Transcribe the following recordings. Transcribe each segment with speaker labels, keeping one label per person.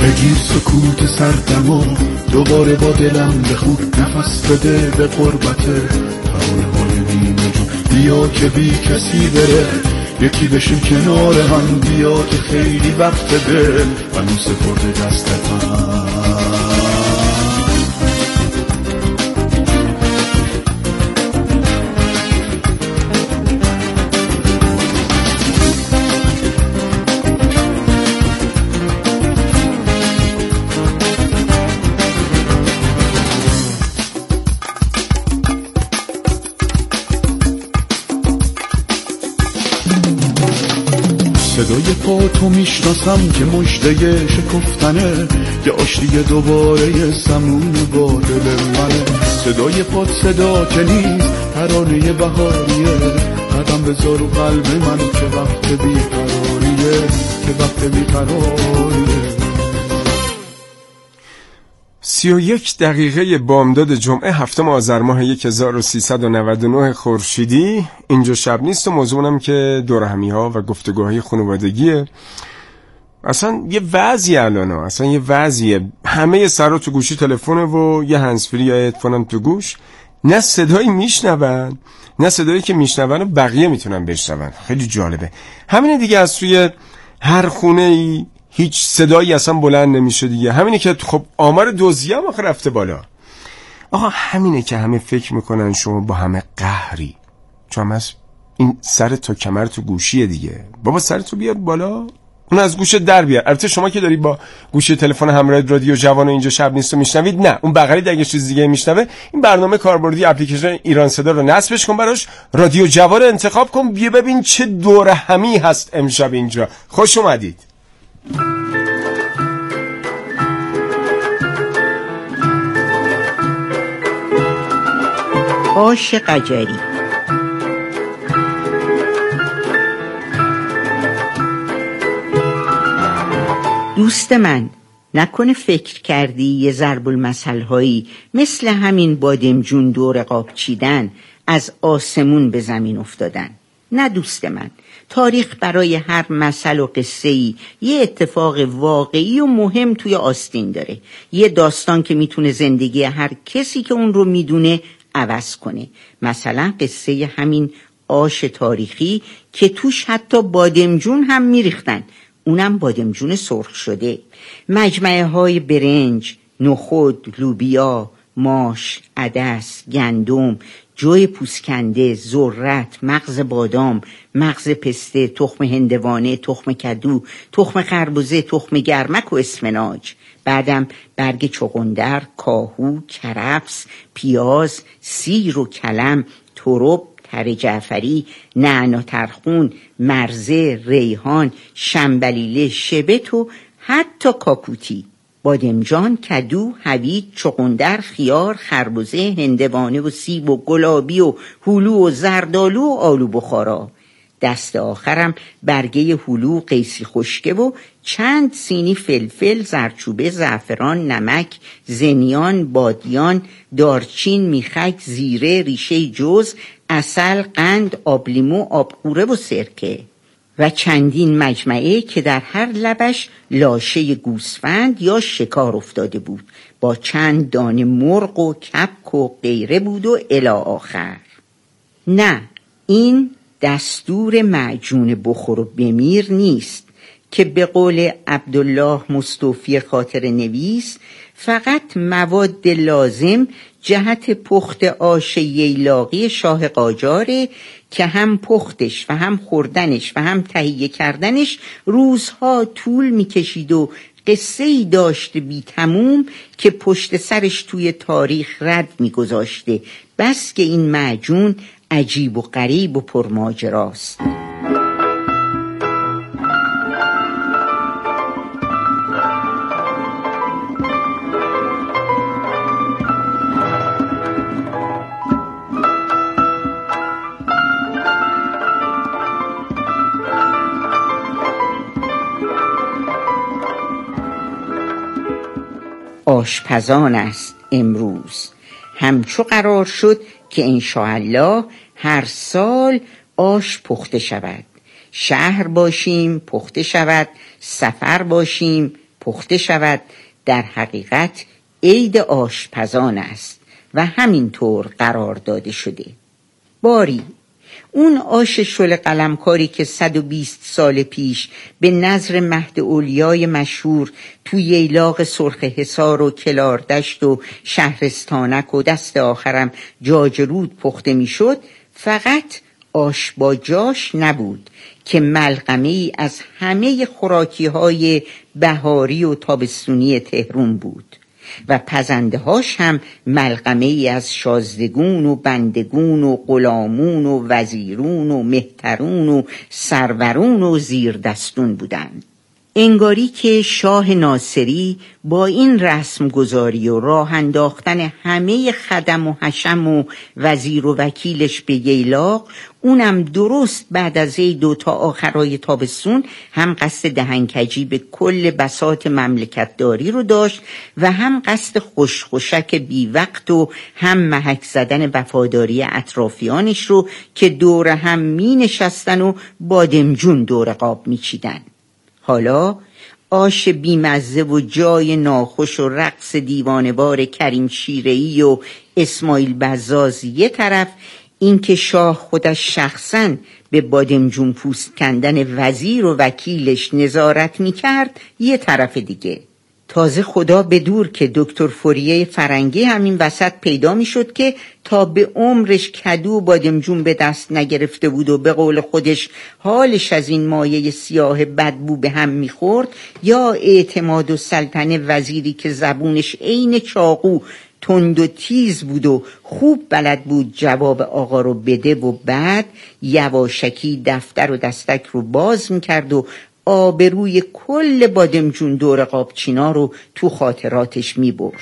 Speaker 1: بگیر سکوت سردمو دوباره با دلم بخون، نفس بده به غربت ترانه های نیمه جون. بیا که بی کسی بره، یکی بشیم کنار هم، بیا که خیلی وقت دل منو سپرده دست هم. صدای پاتو میشناسم که مژده شکفتنه، یه آشتی دوباره سمون با دل منه. صدای پات صدا که نیست، ترانه بهاریه، قدم بذار رو قلب من که وقت بیقراریه، که وقت بیقراریه.
Speaker 2: 31 دقیقه بامداد جمعه 7 آذر ماه 1399 خورشیدی. اینجا شب نیست و موضوعم که دورهمی‌ها و گفتگوهای خانوادگیه. اصلا یه وضعی الان اصلا یه وضعیه، همه سرا تو گوشی تلفونه و یه هندزفری یا هدفونم تو گوش، نه صدایی میشنون نه صدایی که میشنون و بقیه میتونن بشنون. خیلی جالبه. همین دیگه، از توی هر خونه ای هیچ صدایی اصلا بلند نمیشه دیگه. همینه که خب آمار دزدی هم آخه رفته بالا. آقا همینه که همه فکر میکنن شما با همه قهری، چون از این سر تا کمر تو گوشیه دیگه. بابا سرتو بیاد بالا، اون از گوشه در بیار. البته شما که داری با گوشی تلفن همراه رادیو جوان و اینجا شب نیست و میشنوید، نه اون بغلی دیگه چیز دیگه میشنوه. این برنامه کاربردی اپلیکیشن ایران صدا رو نصبش کن، براش رادیو جوان انتخاب کن، بیا ببین چه دوره همی هست امشب اینجا. خوش اومدید.
Speaker 3: آش قجری. دوست من، نکنه فکر کردی یه ضرب المثل هایی مثل همین بادمجون دور قاب چیدن از آسمون به زمین افتادن؟ نه دوست من، تاریخ برای هر مثل و قصه‌ای یه اتفاق واقعی و مهم توی آستین داره، یه داستان که میتونه زندگی هر کسی که اون رو میدونه عوض کنه. مثلا قصه همین آش تاریخی که توش حتی بادمجون هم میریختن، اونم بادمجون سرخ شده. مجمعه های برنج، نخود، لوبیا، ماش، عدس، گندم، جوی پوسکنده، ذرت، مغز بادام، مغز پسته، تخم هندوانه، تخم کدو، تخم خربزه، تخم گرمک و اسفناج. بعدم برگ چغندر، کاهو، کرفس، پیاز، سیر و کلم، ترب، تر جعفری، نعنا ترخون، مرزه، ریحان، شنبلیله، شبت و حتی کاکوتی. بادمجان، کدو، هویج، چغندر، خیار، خربزه، هندوانه و سیب و گلابی و هلو و زردآلو و آلو بخارا. دست آخرم برگه هلو، قیسی خشکه و چند سینی فلفل، زردچوبه، زعفران، نمک، زنیان، بادیان، دارچین، میخک، زیره، ریشه جوز، عسل، قند، آب لیمو، آب قوره و سرکه. و چندین مجمعه که در هر لبش لاشه گوسفند یا شکار افتاده بود، با چند دانه مرغ و کپک و غیره بود و الی آخر. نه، این دستور معجون بخور و بمیر نیست که به قول عبدالله مصطفی خاطر نویس فقط مواد لازم جهت پخت آش ییلاقی شاه قاجاره که هم پختش و هم خوردنش و هم تهیه کردنش روزها طول میکشید و قصه‌ای داشت بی تموم که پشت سرش توی تاریخ رد میگذاشته. بس که این معجون عجیب و غریب و پرماجراست. آشپزان است امروز، همچو قرار شد که انشاءالله هر سال آش پخته شود. شهر باشیم پخته شود، سفر باشیم پخته شود در حقیقت عید آشپزان است و همینطور قرار داده شده. باری اون آش شل قلمکاری که 120 سال پیش به نظر مهد اولیای مشهور توی ییلاق سرخ حصار و کلاردشت و شهرستانک و دست آخرم جاجرود پخته می شد، فقط آش با جاش نبود که ملغمه ای از همه خوراکی های بهاری و تابستونی تهران بود و پزنده هاش هم ملغمه ای از شازدگون و بندگون و غلامون و وزیرون و مهترون و سرورون و زیردستون بودند. انگاری که شاه ناصری با این رسم گذاری و راه انداختن همه خدم و حشم و وزیر و وکیلش به ییلاق، اونم درست بعد از عید تا آخرای تابستون، هم قصد دهنکجی به کل بساط مملکتداری رو داشت و هم قصد خوشخوشک بی وقت و هم محک زدن وفاداری اطرافیانش رو که دور هم می نشستن و بادمجون دور قاب می چیدن. حالا آش بیمزه و جای ناخوش و رقص دیوانه‌وار کریم شیره‌ای و اسماعیل بزاز یه طرف، این که شاه خودش شخصاً به بادمجون پوست کندن وزیر و وکیلش نظارت می‌کرد یه طرف دیگه. تازه خدا بدور که دکتر فوریه فرنگی همین وسط پیدا میشد که تا به عمرش کدو و بادمجون به دست نگرفته بود و به قول خودش حالش از این مایه سیاه بدبو به هم میخورد، یا اعتماد و سلطنه وزیری که زبونش عین چاقو تند و تیز بود و خوب بلد بود جواب آقا رو بده و بعد یواشکی دفتر و دستک رو باز میکرد و آبروی کل بادمجون دور قابچینا رو تو خاطراتش می برد.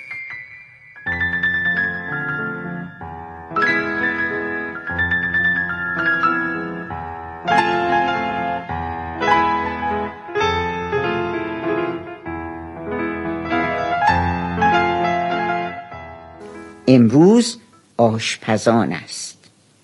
Speaker 3: امروز آشپزان است.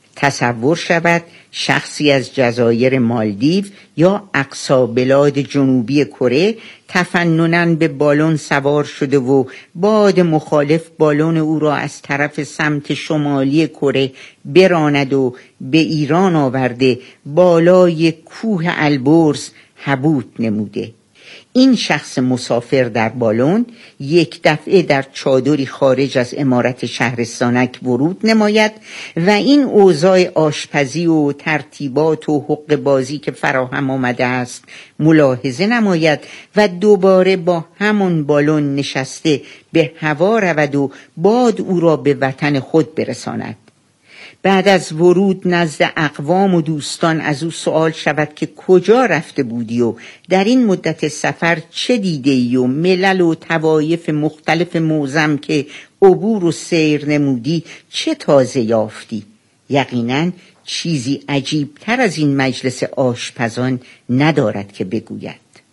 Speaker 3: تصور شود شخصی از جزایر مالدیو یا اقصی بلاد جنوبی کره تفنناً به بالون سوار شده و باد مخالف بالون او را از طرف سمت شمالی کره براند و به ایران آورده بالای کوه البرز حبوط نموده. این شخص مسافر در بالون یک دفعه در چادری خارج از عمارت شهرستانک ورود نماید و این اوضاع آشپزی و ترتیبات و حق بازی که فراهم آمده است ملاحظه نماید و دوباره با همون بالون نشسته به هوا رود و باد او را به وطن خود برساند. بعد از ورود نزد اقوام و دوستان از او سوال شود که کجا رفته بودی و در این مدت سفر چه دیده ای و ملل و طوایف مختلف معظم که عبور و سیر نمودی چه تازه یافتی. یقیناً چیزی عجیب تر از این مجلس آشپزان ندارد که بگوید.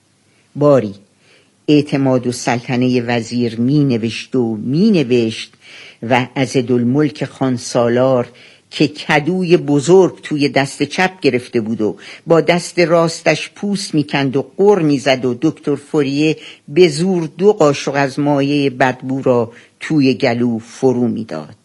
Speaker 3: باری اعتماد و سلطنه وزیر می نوشت و می نوشت و عضدالملک خان سالار که کدوی بزرگ توی دست چپ گرفته بود و با دست راستش پوست میکند و قر میزد و دکتر فوریه به زور 2 قاشق از مایه بدبو را توی گلو فرو میداد.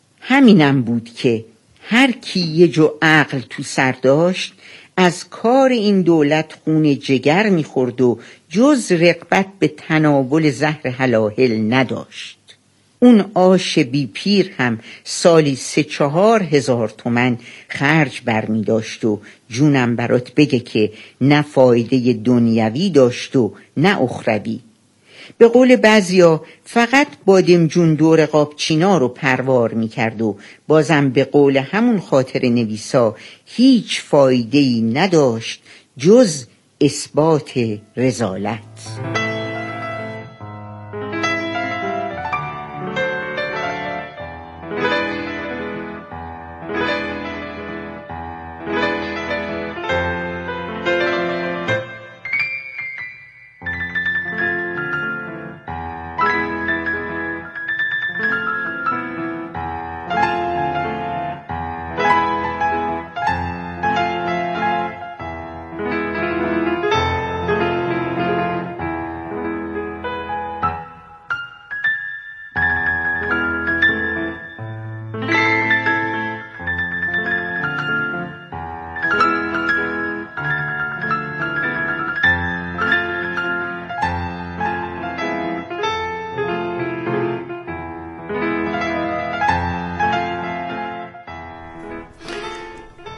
Speaker 3: همینم بود که هر کی یه جو عقل تو سر داشت از کار این دولت خون جگر میخورد و جز رغبت به تناول زهر هلاهل نداشت. اون آش بی پیر هم سالی 3-4 هزار تومن خرج برمی داشت و جونم برات بگه که نه فایده دنیوی داشت و نه اخروی. به قول بعضیا فقط بادمجون دور قابچینا رو پروار می کرد و بازم به قول همون خاطر نویسا هیچ فایده‌ای نداشت جز اثبات رذالت.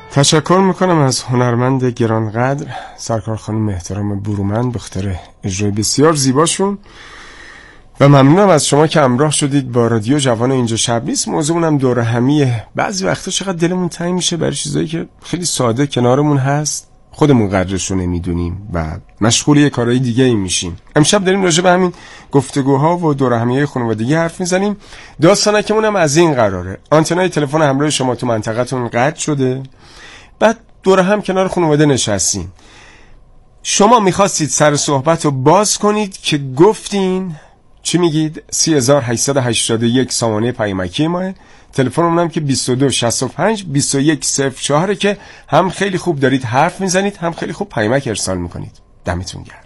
Speaker 2: تشکر میکنم از هنرمند گرانقدر سرکار خانم احترام برومند به خاطر اجرای بسیار زیباشون و ممنونم از شما که همراه شدید با رادیو جوان اینجا شب نیست. موضوعمون هم دوره همیه. بعضی وقتا چقدر دلمون تنگ میشه برای چیزایی که خیلی ساده کنارمون هست، خودمون قدرشو نمیدونیم و مشغول یه کارهای دیگه ای میشیم. امشب داریم راجع به همین گفتگوها و دوره همیه خانوادگی حرف میزنیم. داستانکمون هم از این قراره: آنتنای تلفن همراه شما تو منطقه‌تون قطع شده، بعد دوره هم کنار خانواده نشستین، شما میخواستید سر صحبت رو باز کنید که گفتین چی میگید؟ 3881 سامانه پیامکی ماه، تلفنمون هم که 2265 2104 که هم خیلی خوب دارید حرف میزنید هم خیلی خوب پیامک ارسال میکنید. دمتون گرم.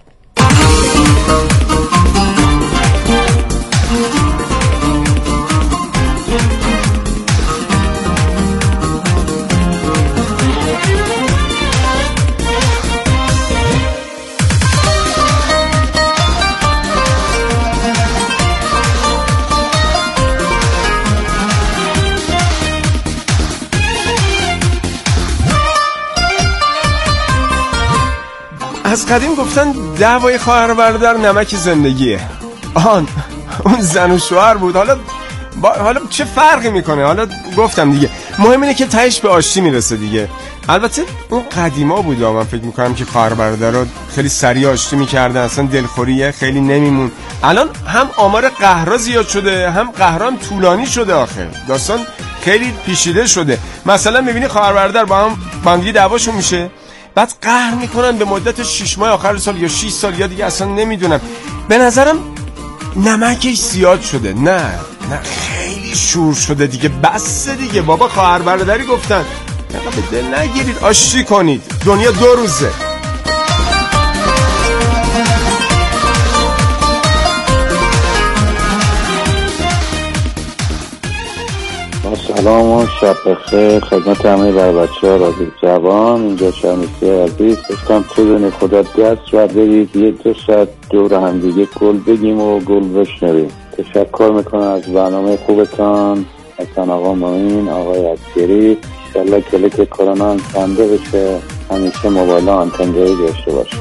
Speaker 2: از قدیم گفتن دعوای خواهر برادر نمک زندگیه. اون زن و شوهر بود. حالا چه فرقی میکنه؟ حالا گفتم دیگه، مهم اینه که تهش به آشتی میرسه دیگه. البته اون قدیما بود، من فکر میکنم که خواهر برادرها خیلی سریع آشتی میکردن، اصلا دلخوریه خیلی نمیمون. الان هم آمار قهرها زیاد شده، هم قهرها هم طولانی شده. آخر داستان خیلی پیچیده شده. مثلا میبینی خواهر برادر با هم دعواشون میشه، بعد قهر میکنن به مدت 6 ماه آخر سال یا 6 سال یا دیگه اصلا نمیدونم. به نظرم نمکش زیاد شده. نه خیلی شور شده دیگه. بس دیگه بابا، خواهر برادری گفتن، به دل نگیرید، آشتی کنید. دنیا 2 روزه.
Speaker 4: سلام و شب بخیر خدمت همه بچه‌ها رادیو جوان اینجا شنونده عزیز. گفتم تو خدا دست و برید یه 2 ساعت دور هم دیگه گل بگیم و گل بشنویم. تشکر میکنم از برنامه خوبتان. حسن آقا معین، آقای عسکری. انشالله کلیک کرونا هم کنده بشه، همیشه موبایل آنتن جایی داشته باشه.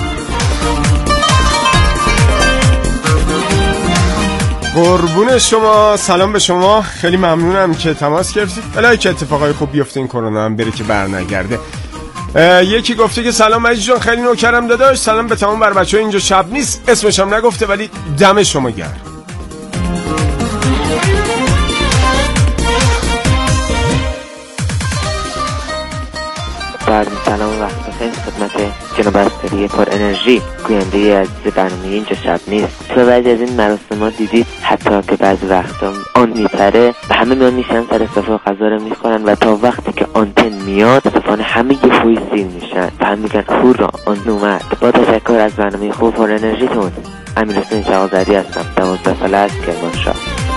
Speaker 2: قربون شما، سلام به شما. خیلی ممنونم که تماس گرفتید. الهی که اتفاقای خوب بیفته، این کرونا هم بره که بر نگرده. یکی گفته که سلام مجید جان، خیلی نوکرم داداش. سلام به تمام بر بچه‌ها اینجا شب نیست. اسمش هم نگفته ولی دم شما گرم.
Speaker 5: سلام و وقت بخیر خدمت جناب عسکری پر انرژی، گوینده عزیز برنامه اینجا شب نیست. تو بعضی از این مراسم ها دیدید حتی که بعضی وقتا آن میپره و همه میان میشن سر صفحه غذا رو میخورن و تا وقتی که آنتن میاد صفحه همه یه فوی سیر میشن و هم میگن هورا آن اومد. با تشکر از برنامه خوب پر انرژیتون. امیرحسین شاهزادی هستم، 12 ساله از کرمانشاه.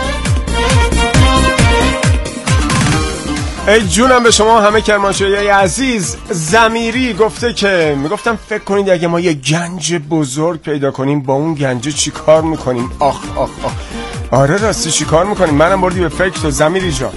Speaker 2: ای جونم به شما همه کرمانشاهی عزیز. ضمیری گفته که میگفتم فکر کنید اگه ما یه گنج بزرگ پیدا کنیم با اون گنج چی کار میکنیم؟ آخ. آره راستی چی کار میکنیم؟ منم بردی به فکر تو ضمیری جان.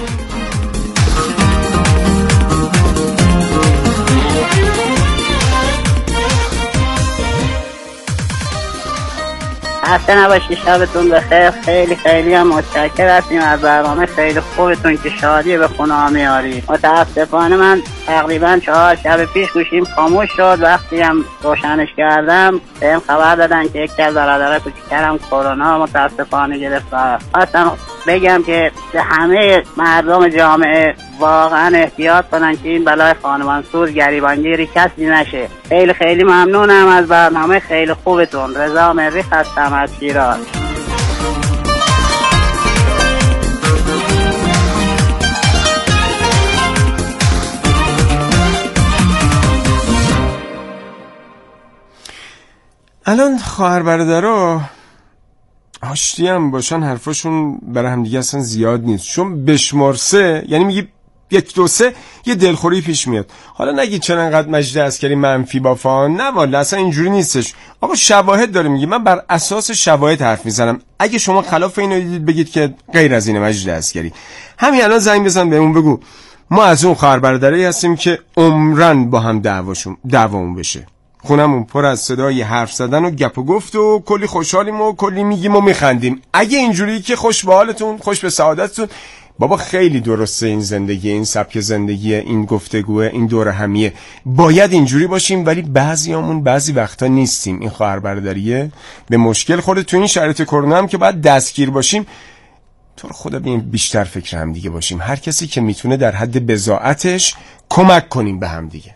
Speaker 6: خسته نباشی، شبتون بخیر. خیلی هم متشکر هستیم از برنامه خیلی خوبتون که شادی به خونه ها میاری. متاسفانه من تقریبا 4 شب پیش گوشیم خاموش شد. وقتی هم روشنش کردم بهم خبر دادن که یکی از برادرای کوچیکم کرونا متاسفانه گرفت. خواستم بگم که به همه مردم جامعه واقعا احتیاط کنن که این بلای خانمانسوز گریبانگیری کسی نشه. خیلی ممنونم از برنامه خیلی خوبتون. رضا مریخ هستم از شیراز.
Speaker 2: الان خواهر برادرها آشتی هم باشن حرفاشون برای هم دیگه اصلا زیاد نیست، چون بشمار 3 یعنی میگی 1 2 3 یه دلخوری پیش میاد. حالا نگید چرا انقدر مجید عسکری منفی بافان، نه والا اصلا اینجوری نیستش. آقا شواهد داره میگه، من بر اساس شواهد حرف میزنم. اگه شما خلاف اینو دیدید بگید که غیر از اینه مجید عسکری. همین الان زنگ بزن بهمون بگو ما از اون خواهر برادرایی هستیم که عمرن با هم دعوامون بشه. خونمون پر از صدای حرف زدن و گپ و گفت و کلی خوشحالیم و کلی میگیم و میخندیم. اگه اینجوری که خوش به حالتون، خوش به سعادتتون، بابا خیلی درسته این زندگی، این سبک زندگی، این گفتگوه، این دور همیه، باید اینجوری باشیم. ولی بعضیامون بعضی وقتا نیستیم. این خواهر برادریه به مشکل خورده تو این شرایط کرونا هم که باید دستگیر باشیم. تو رو خدا بیایم بیشتر فکر هم دیگه باشیم. هر کسی که میتونه در حد بضاعتش کمک کنیم به هم دیگه.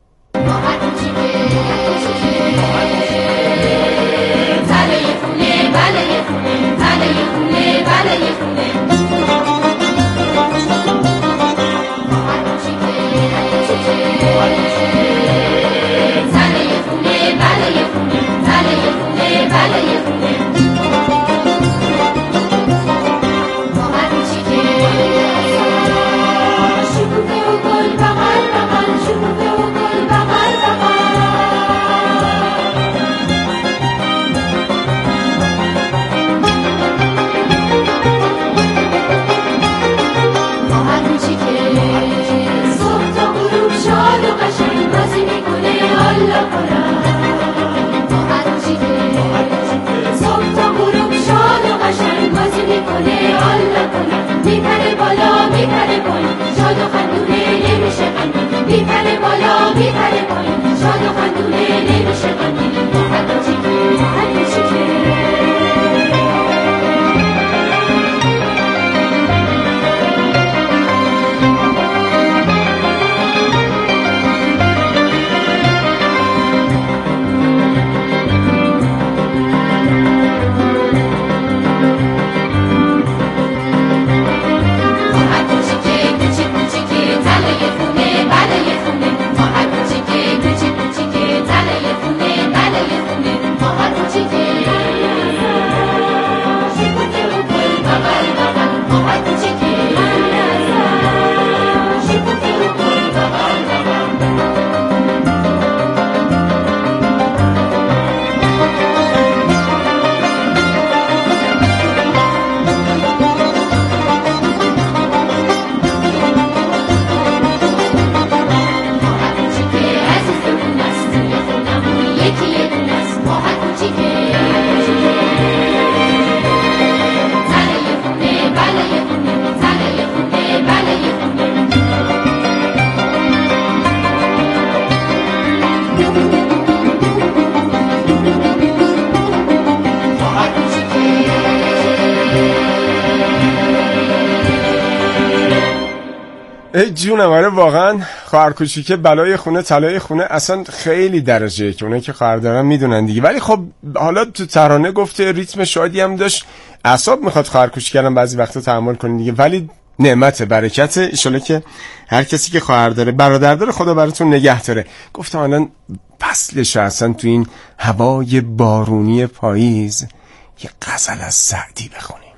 Speaker 2: ای جونم، آره واقعا خواهر کوچیکه بلای خونه طلای خونه، اصلا خیلی درجه که اونایی که خواهر دارن میدونن دیگه. ولی خب حالا تو ترانه گفته ریتم شادی هم داشت، اعصاب میخواد خواهر کوچیکم بعضی وقتا تحمل کنین دیگه. ولی نعمت برکت، ان شاءالله که هر کسی که خواهر داره برادر داره خدا براتون نگه داره. گفتم الان فصلش اصلا تو این هوای بارونی پاییز یه غزل از سعدی بخونیم.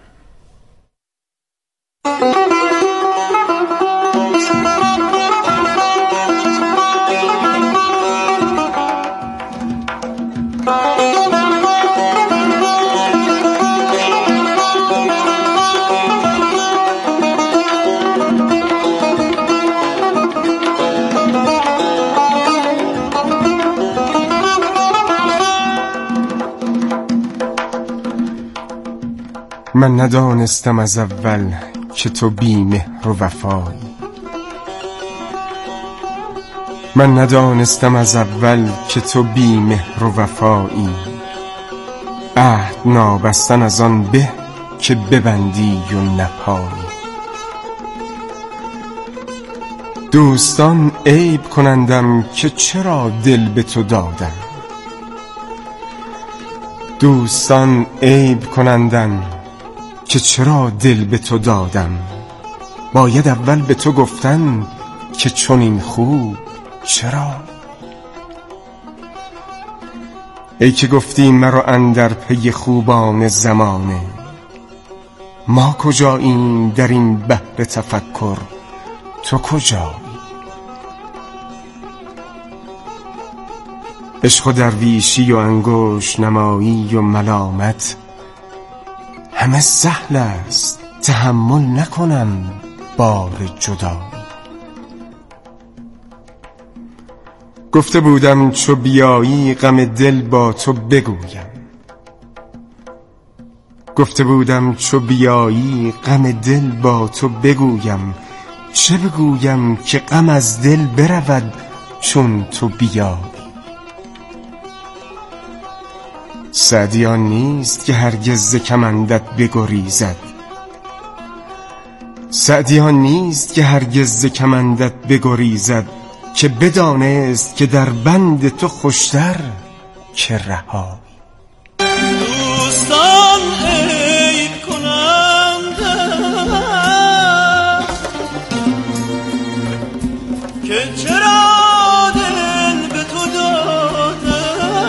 Speaker 2: من ندانستم از اول که تو بی مهر و وفایی، من ندانستم از اول که تو بی مهر و وفایی، عهد نابستن از آن به که ببندی و نپایی. دوستان عیب کنندم که چرا دل به تو دادم، دوستان عیب کنندم که چرا دل به تو دادم، باید اول به تو گفتن که چون این خوب چرا. ای که گفتی مرا اندر پی خوبان زمانه، ما کجاییم در این بحر تفکر، تو کجایی؟ عشق و درویشی و انگشت نمایی و ملامت همه سهل است، تحمل نکنم بار جدایی. گفته بودم چو بیایی غم دل با تو بگویم، گفته بودم چو بیایی غم دل با تو بگویم، چه بگویم که غم از دل برود چون تو بیایی. سعدی آن نیست که هرگز ز کمندت بگریزد، سعدی آن نیست که هرگز ز کمندت بگریزد، که بدانست که در بند تو خوشتر که رها.
Speaker 7: دوستان عیب کنند که چرا دل به تو داده،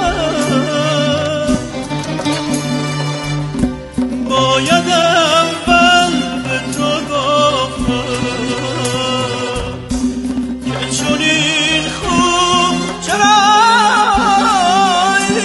Speaker 7: باید اول به تو گفتم که چنین خوب چرایی.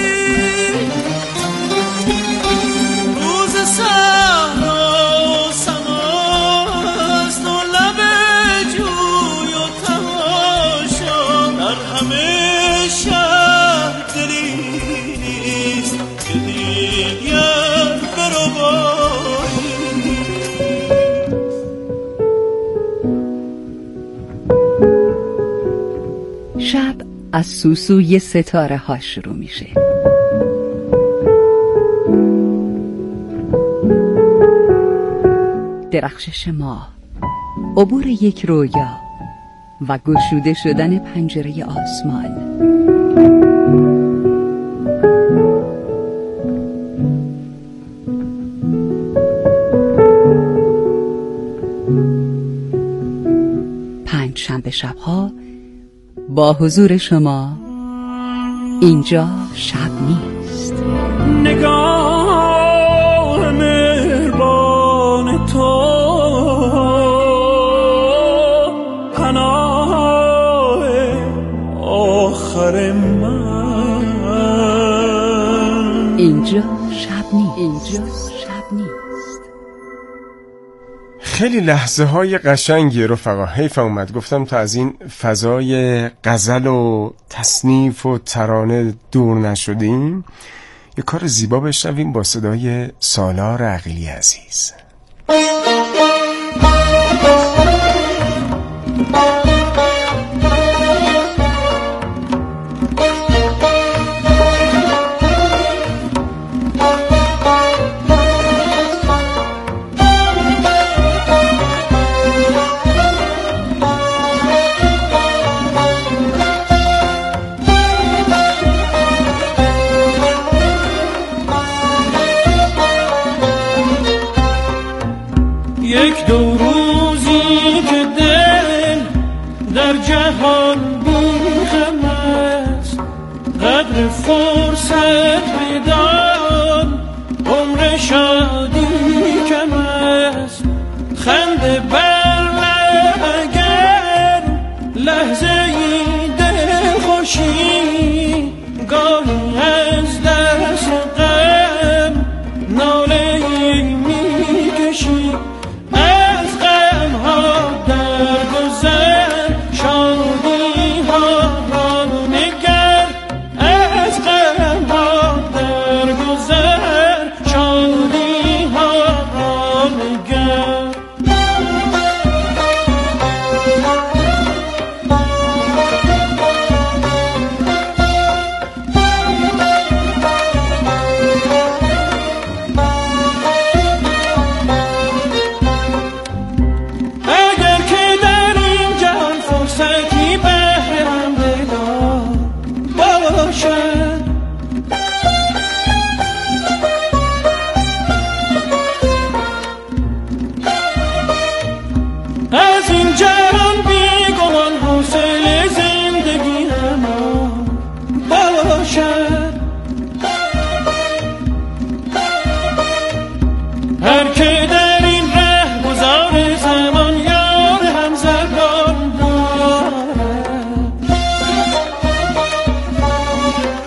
Speaker 7: روز صحرا و سماست و لب جوی و تماشا، در همه شهر دلی نیست که دیگر بربایی.
Speaker 8: شب از سوسوی ستاره ها شروع میشه. درخشش ماه، عبور یک رویا و گشوده شدن پنجره آسمان. پنجشنبه شبها با حضور شما اینجا شب نیست.
Speaker 7: نگاه مهربان تو پناه آخر من.
Speaker 8: اینجا شب نیست. اینجا شب نیست.
Speaker 2: خیلی لحظه های قشنگی رفقا، حیف اومد گفتم تا از این فضای غزل و تصنیف و ترانه دور نشدیم، یه کار زیبا بشنویم با صدای سالار عقیلی عزیز.
Speaker 7: یک دو روزی که دل در جهان بی‌غم است، قدر فرصت بدان عمر شادی کم است. خنده بر لب اگر لحظه ای دل خوشی، گاهی از دست غم ناله ای میکشی. از این جهان بیگمان حوصله زندگی همان باشد. هر که در این ره گذار زمان یار هم زبان دارد.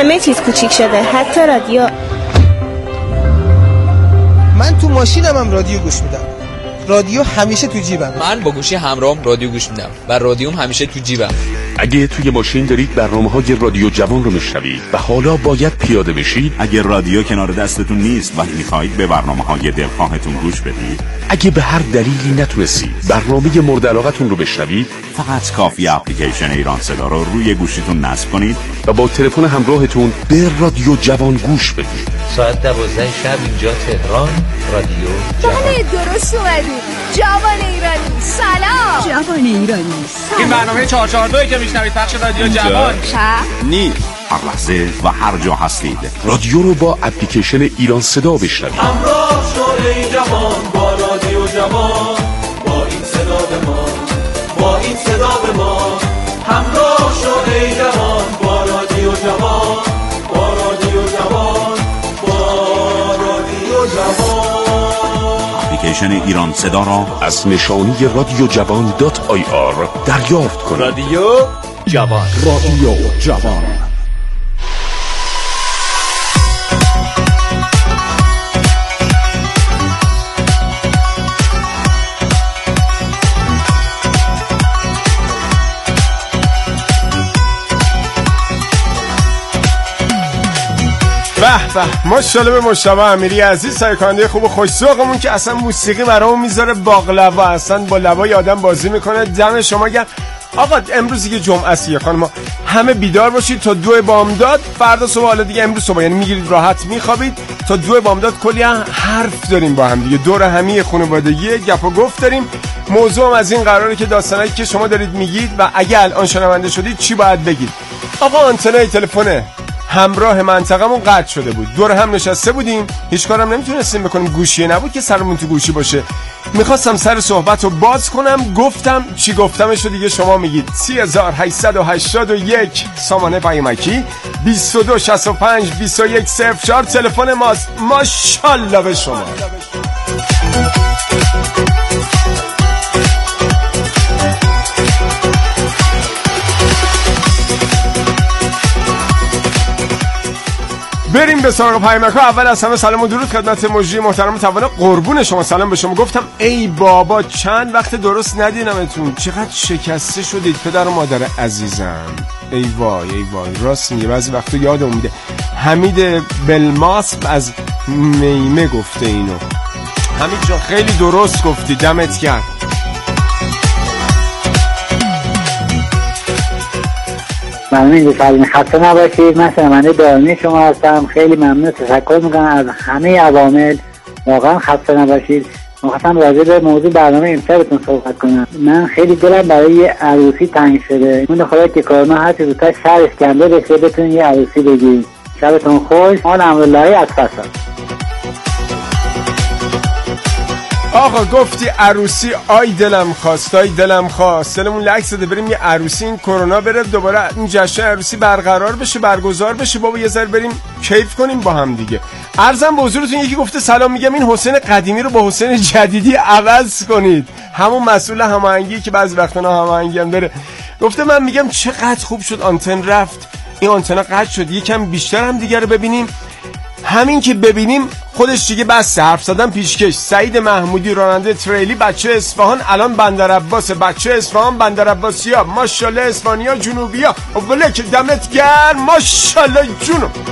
Speaker 9: همه چیز کوچیک شده، حتی رادیو.
Speaker 10: من تو ماشینم رادیو گوش میدم. رادیو همیشه تو جیبم.
Speaker 11: من با گوشی همراهم رادیو گوش میدم و رادیوم همیشه تو جیبم.
Speaker 12: اگه توی ماشین دارید برنامه‌های رادیو جوان رو میشنوید و حالا باید پیاده بشید،
Speaker 13: اگه رادیو کنار دستتون نیست و میخواهید به برنامه‌های دلخواهتون گوش بدید،
Speaker 12: اگه به هر دلیلی نتونستید برنامه مورد علاقتون رو بشنوید،
Speaker 13: فقط کافی اپلیکیشن ایران صدا رو روی گوشیتون نصب کنید
Speaker 12: و با تلفن همراهتون به رادیو جوان گوش بدید.
Speaker 14: ساعت 12 شب اینجا تهران، رادیو جوان.
Speaker 15: بله درست اومدید. جوان ایرانی سلام.
Speaker 8: جوان ایرانی سلام.
Speaker 11: این برنامه 442 که میشنوید پخش رادیو جوان
Speaker 12: نی
Speaker 13: هر لحظه و هر جا هستید
Speaker 12: رادیو رو با اپلیکیشن ایران صدا بشنوید.
Speaker 7: همراه شو ای جوان با رادیو جوان، با این صدا به ما، با این صدا به ما. همراه شو ای جوان با رادیو جوان، با رادیو جوان، با رادیو جوان.
Speaker 13: اپلیکیشن ایران صدا را
Speaker 12: از نشانی رادیو جوان .ir دریافت کنید.
Speaker 11: رادیو جوان،
Speaker 1: رادیو جوان.
Speaker 2: به به، ماشاءالله به مشتبه امیری عزیز، سایکانده خوب و خوش‌ذوقمون که اصلا موسیقی برامون میذاره، باقلوا اصلا با لبای آدم بازی میکنه. دم شما گرم. آقا امروز دیگه جمعه است خانم، همه بیدار باشید تا 2 بامداد. فردا صبح، حالا دیگه امروز صبح یعنی میگیرید راحت میخوابید تا 2 بامداد. کلی حرف داریم با هم دیگه، دور همی خانوادگی گپ و گفت داریم. موضوع هم از این قراره که داستانایی که شما دارید میگید و اگه الان شنونده شدید چی باید بگید. آقا آنتنای تلفن همراه منطقمون قطع شده بود، دور هم نشسته بودیم، هیچ کارم نمیتونستیم بکنیم، گوشیه نبود که سرمون تو گوشی باشه. میخواستم سر صحبت رو باز کنم، گفتم چی گفتمشو دیگه شما میگید. 3881 سامانه پیامکی 2265 2104 تلفن ماست. ماشاءالله به شما. بریم به سراغ پیامک‌ها. اول از همه سلام و درود خدمت مجری محترم توانا، قربون شما. سلام به شما. گفتم ای بابا چند وقت درست ندیدمتون، چقدر شکسته شدید پدر و مادر عزیزم. ای وای ای وای، راست میگه، بعضی وقتا یادم میده. حمید بلماسب از میمه گفته اینو. حمید جان خیلی درست گفتی، دمت گرم.
Speaker 6: ممنون سلام، خسته نباشید. من شنونده دائمی شما هستم، خیلی ممنون، تشکر میکنم از همه عوامل. واقعا خسته نباشید. می‌خواستم راجع به موضوع برنامه امشبتون صحبت کنم. من خیلی دلم برای یه عروسی تنگ شده. من خدا که کرونا هر چه زودتر شرش کنده بشه بتونین یه عروسی بگیرید. شبتون خوش. حال امراللهی از فساد.
Speaker 2: آقا گفتی عروسی، آی دلم خواست، آی دلم خواست، دلمون لک زده بریم یه عروسی، این کرونا بره دوباره این جشن عروسی برقرار بشه، برگزار بشه، بابا یه ذره بریم کیف کنیم با هم دیگه. عرضم به حضورتون یکی گفته سلام، میگم این حسین قدیمی رو با حسین جدیدی عوض کنید، همون مسئول هماهنگی که بعضی وقتا ناهماهنگی هم داره. گفته من میگم چقدر خوب شد آنتن رفت، این آنتنا قطع شد، یکم بیشتر هم دیگه رو ببینیم. همین که ببینیم خودش دیگه بسته. حرف زدن پیشکش. سعید محمودی راننده تریلی، بچه اصفهان، الان بندر عباس. بچه اصفهان بندر عباسیا، ماشاءالله اصفهانیا جنوبیا. اوله که دمت گرم، ماشاءالله جنوب.